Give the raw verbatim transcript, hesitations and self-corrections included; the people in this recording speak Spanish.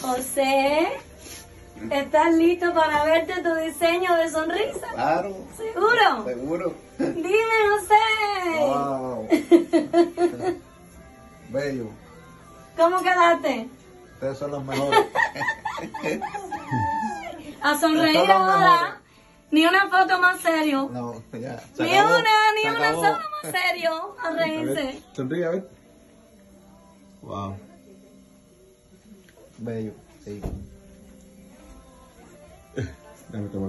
José, ¿estás listo para verte tu diseño de sonrisa? Claro. ¿Seguro? Seguro. Dime, José. Wow. Bello. ¿Cómo quedaste? Ustedes son los mejores. A sonreír Son los ahora. mejores. Ni una foto más serio. No, ya. Se Ni acabó, una, ni se una acabó. sola más serio. A A ver, reírse. sonríe, a ver. Wow. Bello. Sí. Déjame tomar.